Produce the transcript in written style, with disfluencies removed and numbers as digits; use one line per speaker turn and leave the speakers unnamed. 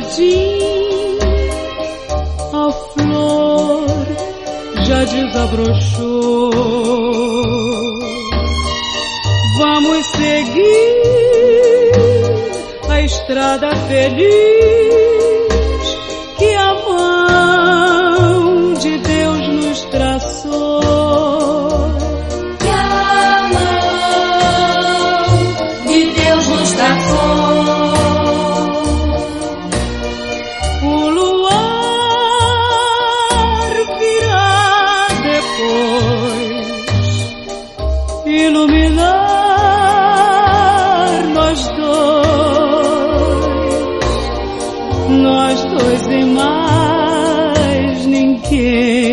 jardim, a flor já desabrochou. Vamos seguir a estrada feliz que a mão de Deus nos traçou.
Que a mão de Deus nos traçou.
O luar virá depois iluminar nós dois e mais ninguém.